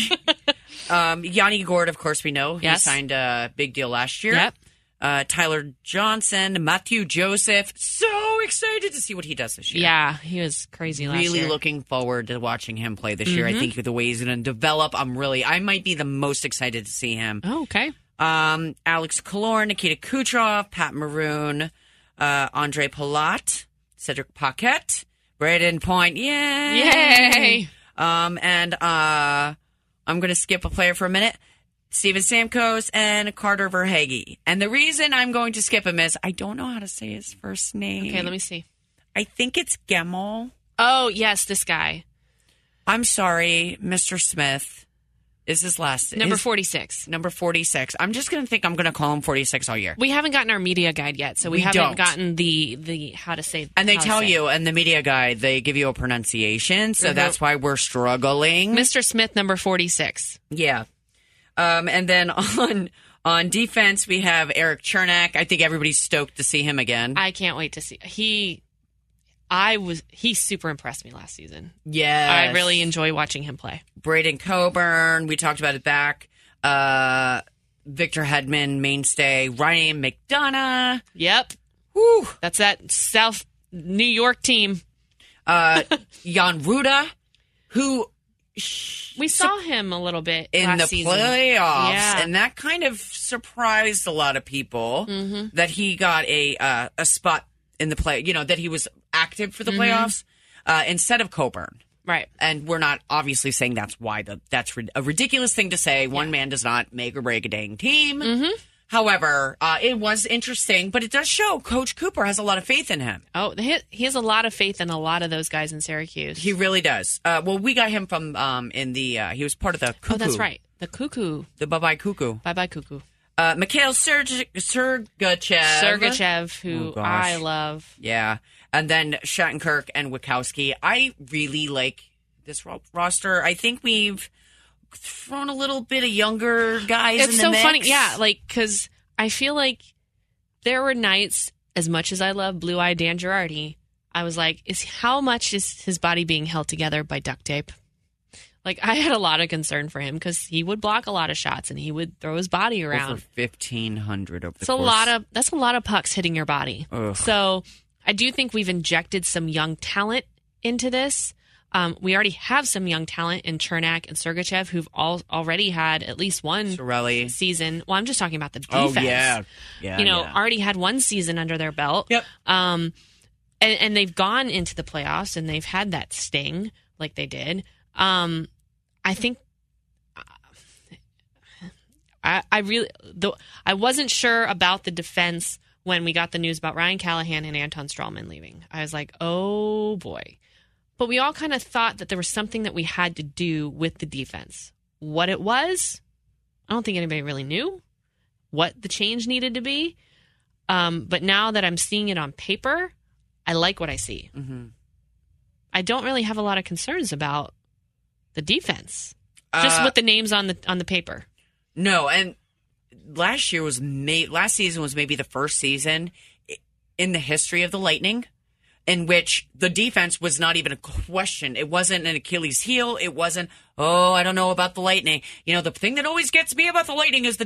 Yanni Gourde, of course, we know.
Yes.
He signed a big deal last year.
Yep.
Tyler Johnson, Matthew Joseph. So excited to see what he does this year.
Yeah, he was crazy last year.
Really looking forward to watching him play this year. I think the way he's going to develop, I might be the most excited to see him.
Oh, okay.
Alex Killorn, Nikita Kucherov, Pat Maroon, Andre Palat, Cedric Paquette, Braden Point. Yay! And I'm going to skip a player for a minute. Steven Stamkos and Carter Verhaeghe. And the reason I'm going to skip him is I don't know how to say his first name.
Okay, let me see.
I think it's Gemmel.
Oh, yes, this guy.
I'm sorry, Mr. Smith. Is his last
Number 46.
Number 46. I'm just going to call him 46 all year.
We haven't gotten our media guide yet, so we haven't gotten the how to say.
And they tell you in the media guide, they give you a pronunciation, so that's why we're struggling.
Mr. Smith, number 46.
Yeah. And then on defense, we have Eric Chernak. I think everybody's stoked to see him again.
I can't wait to see. He super impressed me last season.
Yes.
I really enjoy watching him play.
Braden Coburn, we talked about it back. Victor Hedman, mainstay. Ryan McDonough.
Yep.
Whew.
That's that South New York team.
Jan Ruda, who...
We saw him a little bit
in
last
the
season.
playoffs, and that kind of surprised a lot of people that he got a spot in the play. You know, that he was active for the playoffs instead of Coburn.
Right.
And we're not obviously saying that's why that's a ridiculous thing to say. One man does not make or break a dang team. However, it was interesting, but it does show Coach Cooper has a lot of faith in him.
Oh, he has a lot of faith in a lot of those guys in Syracuse.
He really does. Well, we got him from he was part of the Cuckoo.
Oh, that's right. The Cuckoo.
The Bye-Bye Cuckoo.
Bye-Bye Cuckoo.
Mikhail Sergachev.
Who I love.
Yeah. And then Shattenkirk and Witkowski. I really like this roster. I think we've thrown a little bit of younger guys in the mix. It's so funny.
Yeah, because I feel like there were nights, as much as I love Blue-Eyed Dan Girardi, I was like, how much is his body being held together by duct tape? Like, I had a lot of concern for him because he would block a lot of shots and he would throw his body around.
Over 1,500 over the
course. That's a lot of pucks hitting your body.
Ugh.
So I do think we've injected some young talent into this. We already have some young talent in Chernak and Sergachev who've already had at least one season. Well, I'm just talking about the defense.
Oh, yeah.
Already had one season under their belt.
Yep.
And they've gone into the playoffs and they've had that sting like they did. I think I wasn't sure about the defense when we got the news about Ryan Callahan and Anton Strawman leaving. I was like, oh boy. But we all kind of thought that there was something that we had to do with the defense. What it was, I don't think anybody really knew what the change needed to be. But now that I'm seeing it on paper, I like what I see. Mm-hmm. I don't really have a lot of concerns about the defense, just with the names on the paper.
No, and last season was maybe the first season in the history of the Lightning in which the defense was not even a question. It wasn't an Achilles heel. It wasn't, I don't know about the Lightning. You know, the thing that always gets me about the Lightning is the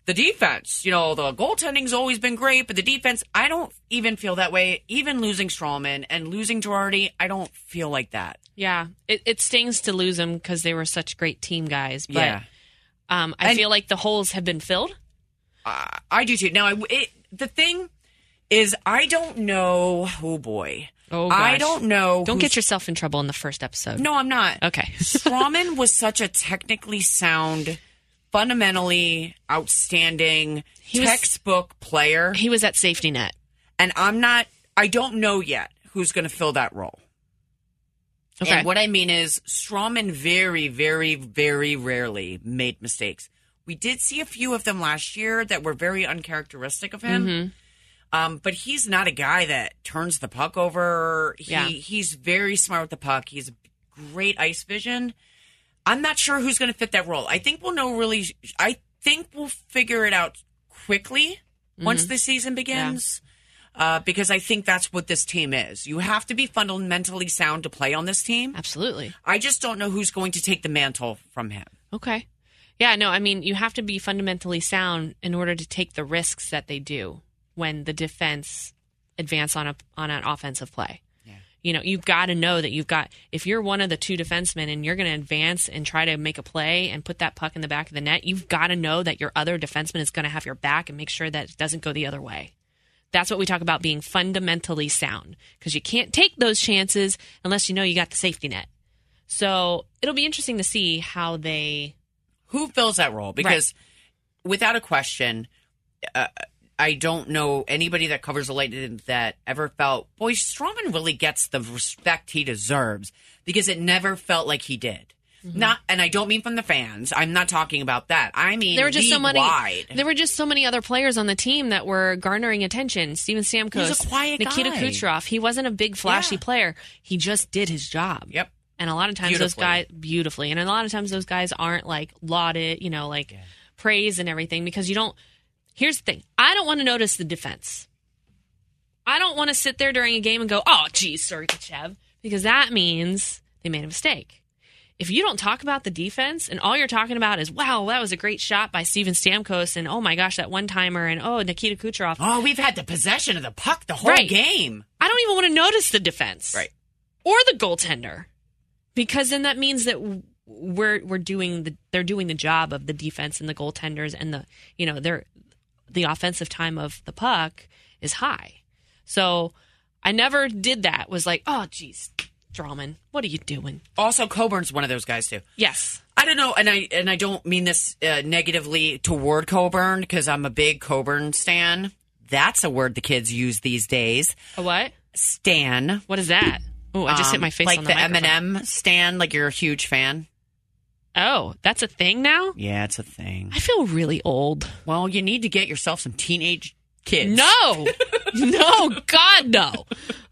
the defense, the goaltending's always been great, but the defense, I don't even feel that way. Even losing Strawman and losing Girardi, I don't feel like that.
Yeah, it stings to lose them because they were such great team guys. But
Yeah.
I feel like the holes have been filled.
I do too. Now, the thing is, I don't know. Oh boy.
Oh, gosh.
I don't know.
Don't get yourself in trouble in the first episode.
No, I'm not.
Okay.
Strawman was such a technically sound, fundamentally outstanding, textbook player.
He was at safety net.
And I don't know yet who's going to fill that role.
Okay.
And what I mean is Strawman very, very, very rarely made mistakes. We did see a few of them last year that were very uncharacteristic of him.
Mm-hmm.
But he's not a guy that turns the puck over. He's very smart with the puck. He has great ice vision. I'm not sure who's going to fit that role. I think we'll know really. I think we'll figure it out quickly once the season begins. Because I think that's what this team is. You have to be fundamentally sound to play on this team.
Absolutely.
I just don't know who's going to take the mantle from him.
Okay. Yeah, no, I mean, you have to be fundamentally sound in order to take the risks that they do when the defense advance on an offensive play. Yeah. You've got to know that if you're one of the two defensemen and you're going to advance and try to make a play and put that puck in the back of the net, you've got to know that your other defenseman is going to have your back and make sure that it doesn't go the other way. That's what we talk about being fundamentally sound, because you can't take those chances unless you know you got the safety net. So it'll be interesting to see
who fills that role, because without a question, I don't know anybody that covers the Lightning that ever felt, boy, Strawman really gets the respect he deserves, because it never felt like he did. Mm-hmm. And I don't mean from the fans. I'm not talking about that. I mean
there were just
wide.
There were just so many other players on the team that were garnering attention. Steven Stamkos,
he's a quiet
Nikita
guy.
Kucherov. He wasn't a big flashy player. He just did his job.
Yep.
And a lot of times those guys beautifully, and a lot of times those guys aren't like lauded, praise and everything, because you don't. Here's the thing: I don't want to notice the defense. I don't want to sit there during a game and go, "Oh, geez, Sergachev," because that means they made a mistake. If you don't talk about the defense and all you're talking about is, wow, that was a great shot by Steven Stamkos, and oh my gosh, that one-timer, and oh, Nikita Kucherov.
Oh, we've had the possession of the puck the whole game.
I don't even want to notice the defense.
Right.
Or the goaltender. Because then that means that they're doing the job of the defense and the goaltenders, and the offensive time of the puck is high. So I never did that. Was like, oh, geez, Strawman, what are you doing?
Also, Coburn's one of those guys too.
Yes.
I don't know, and I don't mean this negatively toward Coburn, because I'm a big Coburn stan. That's a word the kids use these days.
A what?
Stan.
What is that? Oh, I just hit my face on the microphone.
Like the Eminem stan, like you're a huge fan.
Oh, that's a thing now?
Yeah, it's a thing.
I feel really old.
Well, you need to get yourself some teenage kids.
No. No, God, no.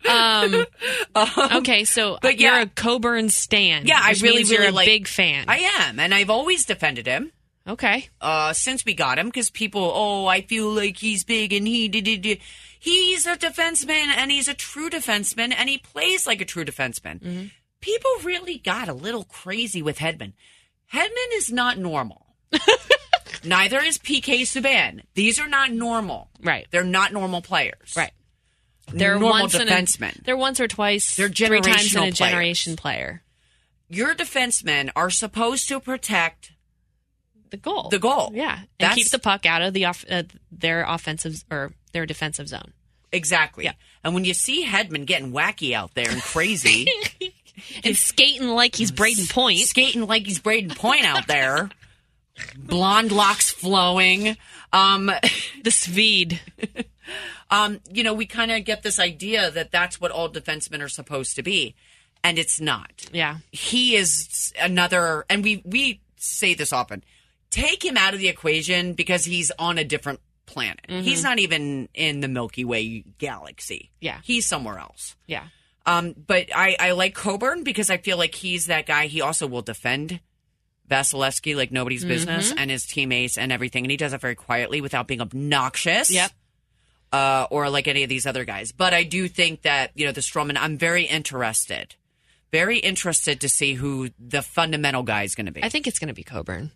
Okay, so you're a Coburn stan.
Yeah, I really,
you're
really
a big fan.
I am, and I've always defended him.
Okay.
Since we got him, because people, I feel like he's big and he did. He's a defenseman, and he's a true defenseman, and he plays like a true defenseman. Mm-hmm. People really got a little crazy with Hedman. Hedman is not normal. Neither is PK Subban. These are not normal.
Right.
They're not normal players.
Right. They're
normal defensemen.
They're once or twice,
they're
3 times in a
players.
generation player.
Your defensemen are supposed to protect
the goal. Yeah. And keep the puck out of their offensive or their defensive zone.
Exactly.
Yeah.
And when you see Hedman getting wacky out there and crazy.
And skating like he's Braden Point.
Out there. Blonde locks flowing.
The Swede.
We kind of get this idea that that's what all defensemen are supposed to be. And it's not.
Yeah.
He is another, and we say this often, take him out of the equation because he's on a different planet. Mm-hmm. He's not even in the Milky Way galaxy.
Yeah.
He's somewhere else.
Yeah.
But I like Coburn because I feel like he's that guy. He also will defend Vasilevsky like nobody's business and his teammates and everything. And he does it very quietly without being obnoxious.
Yep.
Or like any of these other guys. But I do think that, the Strawman, I'm very interested to see who the fundamental guy is going to be.
I think it's going to be Coburn.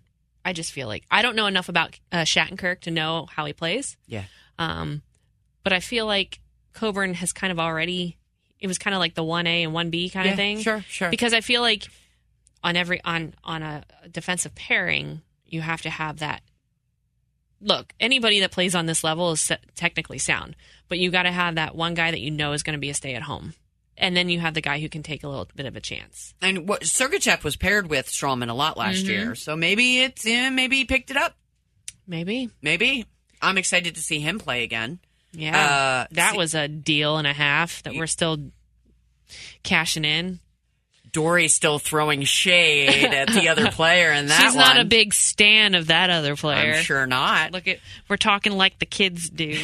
I just feel like I don't know enough about Shattenkirk to know how he plays.
Yeah.
But I feel like Coburn has kind of already. It was kind of like the 1A and 1B kind of thing.
Sure.
Because I feel like on a defensive pairing, you have to have that. Look, anybody that plays on this level is technically sound, but you got to have that one guy that you know is going to be a stay-at-home. And then you have the guy who can take a little bit of a chance.
And what Sergachev was paired with Strawman a lot last year, so maybe maybe he picked it up.
Maybe.
I'm excited to see him play again.
Yeah, that was a deal and a half that we're still cashing in.
Dory's still throwing shade at the other player, and
she's not a big stan of that other player.
I'm sure not.
We're talking like the kids do.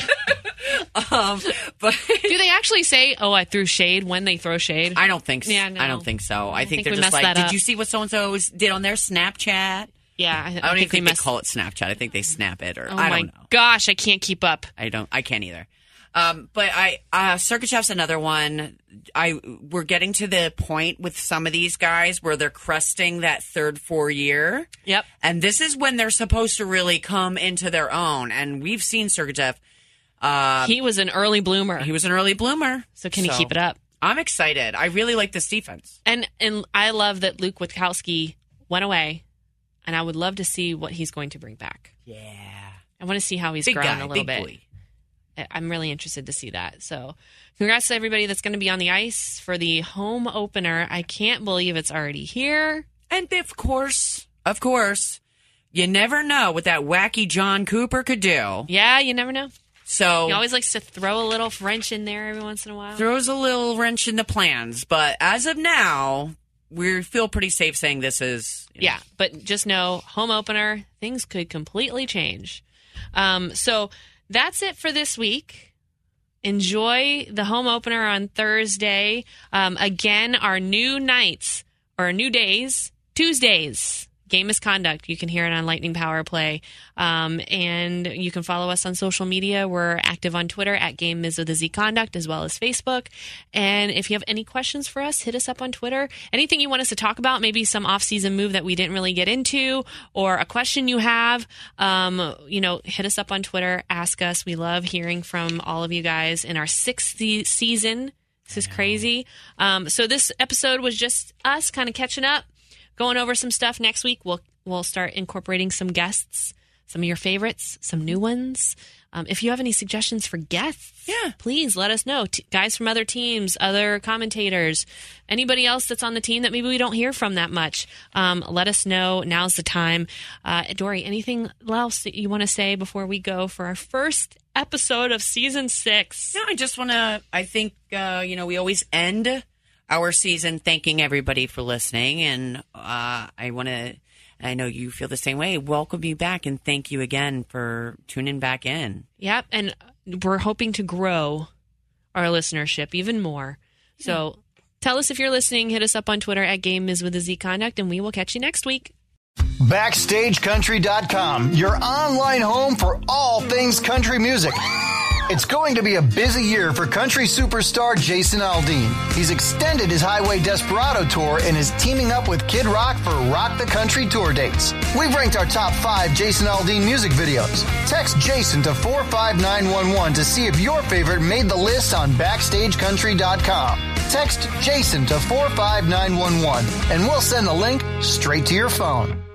But
do they actually say, "Oh, I threw shade" when they throw shade?
I don't think so.
Yeah, no.
I don't think so. I think they're
we
just
messed
like,
that
"Did
up.
you see what so and so did on their Snapchat?"
Yeah,
I don't even think they call it Snapchat. I think they snap it, or I don't know.
Gosh, I can't keep up.
I can't either. But Sergachev's another one. We're getting to the point with some of these guys where they're cresting that 3rd year.
Yep.
And this is when they're supposed to really come into their own. And we've seen Sergachev.
He was an early bloomer.
So
can he keep it up?
I'm excited. I really like this defense.
And I love that Luke Witkowski went away. And I would love to see what he's going to bring back.
Yeah.
I want to see how he's grown a little bit. I'm really interested to see that. So congrats to everybody that's going to be on the ice for the home opener. I can't believe it's already here.
And of course, you never know what that wacky John Cooper could do.
Yeah, you never know.
So
he always likes to throw a little wrench in there every once in a while.
Throws a little wrench in the plans. But as of now, we feel pretty safe saying this is...
Yeah, but just know, home opener, things could completely change. So that's it for this week. Enjoy the home opener on Thursday. Again, our new nights, or new days, Tuesdays. Game Misconduct. You can hear it on Lightning Power Play. And you can follow us on social media. We're active on Twitter at Game Miz with a Z Conduct, as well as Facebook. And if you have any questions for us, hit us up on Twitter. Anything you want us to talk about, maybe some off-season move that we didn't really get into, or a question you have, hit us up on Twitter. Ask us. We love hearing from all of you guys in our 6th season. This is crazy. So this episode was just us kind of catching up. Going over some stuff. Next week, we'll start incorporating some guests, some of your favorites, some new ones. If you have any suggestions for guests, please let us know. Guys from other teams, other commentators, anybody else that's on the team that maybe we don't hear from that much, let us know. Now's the time. Dory, anything else that you want to say before we go for our first episode of season 6?
No, I just want to, I think, we always end our season thanking everybody for listening, and I want to, I know you feel the same way, welcome you back and thank you again for tuning back in.
Yep, and we're hoping to grow our listenership even more. So tell us if you're listening. Hit us up on Twitter at Game Miz with a Z Conduct, and we will catch you next week.
BackstageCountry.com, your online home for all things country music. It's going to be a busy year for country superstar Jason Aldean. He's extended his Highway Desperado tour and is teaming up with Kid Rock for Rock the Country tour dates. We've ranked our top 5 Jason Aldean music videos. Text Jason to 45911 to see if your favorite made the list on BackstageCountry.com. Text Jason to 45911 and we'll send the link straight to your phone.